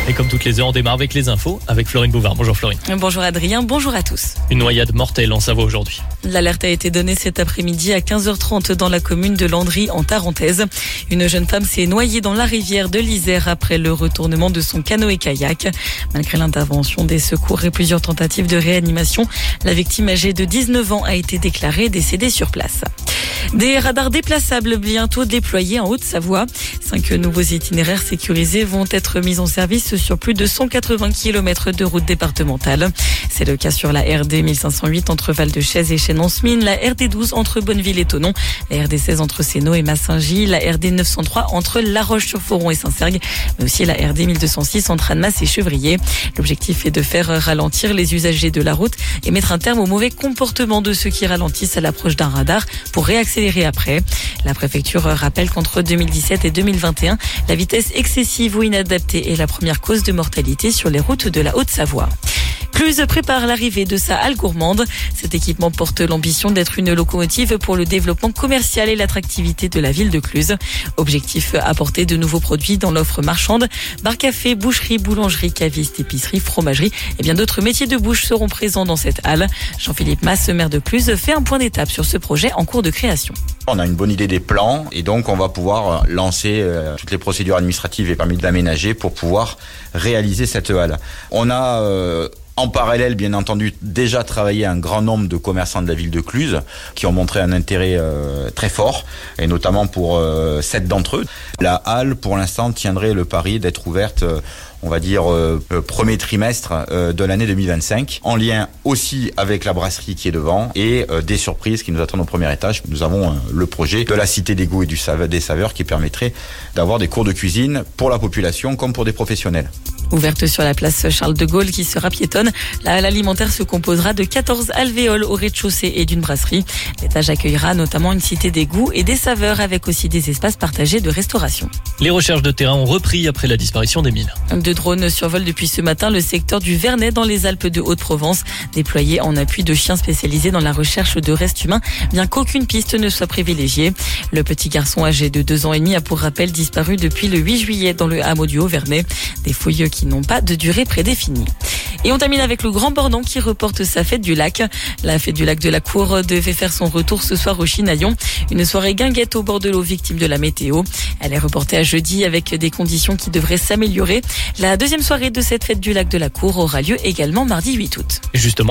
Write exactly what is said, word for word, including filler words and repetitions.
Et comme toutes les heures, on démarre avec les infos avec Florine Bouvard. Bonjour Florine. Bonjour Adrien, bonjour à tous. Une noyade mortelle en Savoie aujourd'hui. L'alerte a été donnée cet après-midi à quinze heures trente dans la commune de Landry en Tarentaise. Une jeune femme s'est noyée dans la rivière de l'Isère après le retournement de son canoë-kayak. Malgré l'intervention des secours et plusieurs tentatives de réanimation, la victime âgée de dix-neuf ans a été déclarée décédée sur place. Des radars déplaçables bientôt déployés en Haute-Savoie. Cinq nouveaux itinéraires sécurisés vont être mis en service sur plus de cent quatre-vingts kilomètres de routes départementales. C'est le cas sur la R D mille cinq cent huit entre Val-de-Chaise et Chêne-en-Smine, la R D douze entre Bonneville et Thonon, la R D seize entre Sénaux et Massingy, la R D neuf cent trois entre La Roche-sur-Foron et Saint-Sergue, mais aussi la R D mille deux cent six entre Annemasse et Chevrier. L'objectif est de faire ralentir les usagers de la route et mettre un terme au mauvais comportement de ceux qui ralentissent à l'approche d'un radar pour réaccélérer après. La préfecture rappelle qu'entre deux mille dix-sept et deux mille vingt et un, la vitesse excessive ou inadaptée est la première cause de mortalité sur les routes de la Haute-Savoie. Cluse prépare l'arrivée de sa halle gourmande. Cet équipement porte l'ambition d'être une locomotive pour le développement commercial et l'attractivité de la ville de Cluse. Objectif, apporter de nouveaux produits dans l'offre marchande. Bar café, boucherie, boulangerie, caviste, épicerie, fromagerie et bien d'autres métiers de bouche seront présents dans cette halle. Jean-Philippe Masse, maire de Cluse, fait un point d'étape sur ce projet en cours de création. On a une bonne idée des plans et donc on va pouvoir lancer euh, toutes les procédures administratives et permis de l'aménager pour pouvoir réaliser cette halle. On a euh, en parallèle, bien entendu, déjà travaillé un grand nombre de commerçants de la ville de Cluse qui ont montré un intérêt euh, très fort, et notamment pour euh, sept d'entre eux. La halle, pour l'instant, tiendrait le pari d'être ouverte, euh, on va dire, euh, premier trimestre euh, de l'année deux mille vingt-cinq, en lien aussi avec la brasserie qui est devant et euh, des surprises qui nous attendent au premier étage. Nous avons euh, le projet de la Cité des goûts et du save- des saveurs qui permettrait d'avoir des cours de cuisine pour la population comme pour des professionnels. Ouverte sur la place Charles de Gaulle qui sera piétonne, la halle alimentaire se composera de quatorze alvéoles au rez-de-chaussée et d'une brasserie. L'étage accueillera notamment une cité des goûts et des saveurs avec aussi des espaces partagés de restauration. Les recherches de terrain ont repris après la disparition des mines. Deux drones survolent depuis ce matin le secteur du Vernet dans les Alpes de Haute-Provence, déployés en appui de chiens spécialisés dans la recherche de restes humains, bien qu'aucune piste ne soit privilégiée. Le petit garçon âgé de deux ans et demi a pour rappel disparu depuis le huit juillet dans le hameau du Haut-Vernet. Des fouilles qui n'ont pas de durée prédéfinie. Et on termine avec le Grand Bornand qui reporte sa fête du lac. La fête du lac de la Cour devait faire son retour ce soir au Chinaillon. Une soirée guinguette au bord de l'eau victime de la météo. Elle est reportée à jeudi avec des conditions qui devraient s'améliorer. La deuxième soirée de cette fête du lac de la Cour aura lieu également mardi huit août. Et justement,